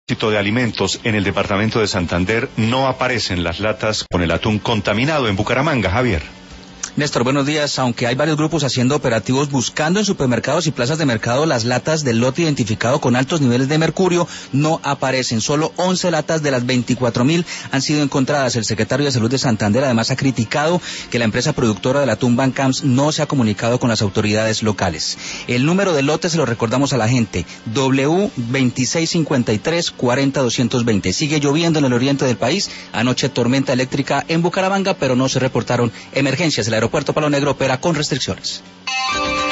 de alimentos en el departamento de Santander no aparecen las latas con el atún contaminado en Bucaramanga, Javier. Néstor, buenos días. Aunque hay varios grupos haciendo operativos buscando en supermercados y plazas de mercado las latas del lote identificado con altos niveles de mercurio, no aparecen. Solo 11 latas de las 24.000 han sido encontradas. El secretario de Salud de Santander además ha criticado que la empresa productora del atún Bancamps no se ha comunicado con las autoridades locales. El número del lote se lo recordamos a la gente: W2653-40220. Sigue lloviendo en el oriente del país. Anoche tormenta eléctrica en Bucaramanga, pero no se reportaron emergencias. El aeropuerto Palo Negro opera con restricciones.